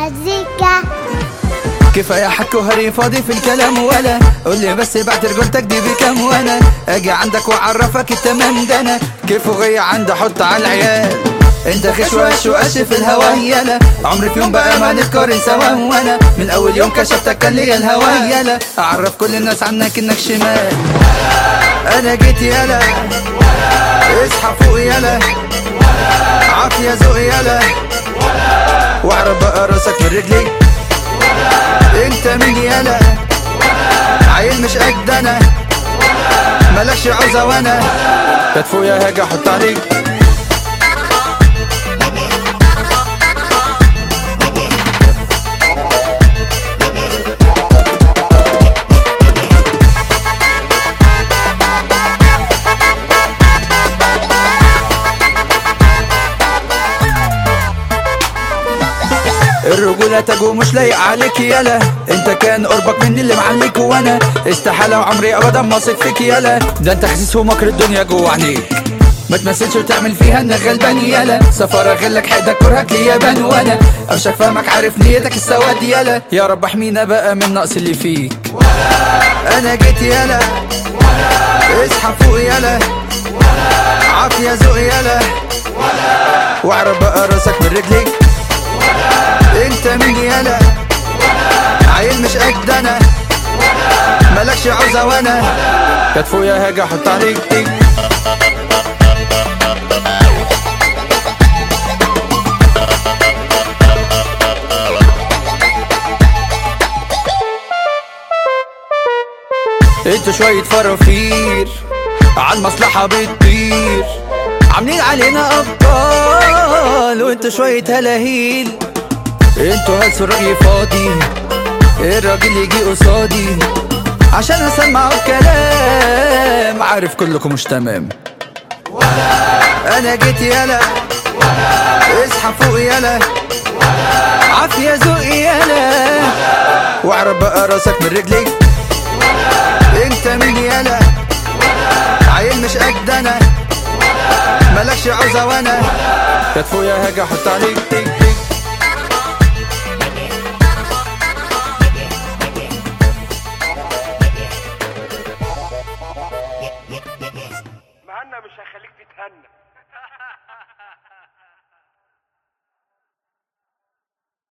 مزيكا. كفاية حك وهري فاضي في الكلام ولا قولي بس بعد رجولتك دي بكام وانا اجي عندك واعرفك التمام ده انا كيف وغي عندي احط على العيال انت خشواش وقش في الهوا يلا عمري في يوم بقى ما نتقارن سوا وانا من اول يوم كشفتك كان ليا الهوا يلا اعرف كل الناس عنك انك شمال انا جيت يلا اصحى فوق يلا عافية ذوق يلا واعرف بقى راسك من رجلي انت مين يالا عيل مش قد انا مالكش عوزة وانا كتفو يا هاجي احط عليك الرجولة تجو مش لايق عليك يالا انت كان قربك مني اللي معليك وانا استحالة وعمري ابدا ما اثق فيك يالا ده انت حسيس ومكر الدنيا جوا عينيك ما تمثلش وتعمل فيها انك غلبان يالا سفر اغلك حقدك كرهك ليابان وانا قفشك فاهمك عارف نيتك السواد يالا يا رب احمينا بقى من النقص اللي فيك انا جيت يالا اصحى فوق يالا عافية ذوق يالا واعرف بقى راسك من رجليك انت مين يالا عيل مش قد انا مالكش عوزة وانا كتفو يا هاجي احط عليك انتوا شوية فرافير عالمصلحة بتطير عاملين علينا ابطال وانتوا شوية هلاهيل انتوا هلسوا الرأي فاضي الراجل يجي قصادي عشان هسمعوا الكلام عارف كلكم مش تمام انا جيت يالا اصحى فوق يالا عافية ذوق يالا واعرف بقى راسك من رجليك انت مين يالا عيل مش قد انا مالكش عوزة وانا كتفو يا هاجي احط عليك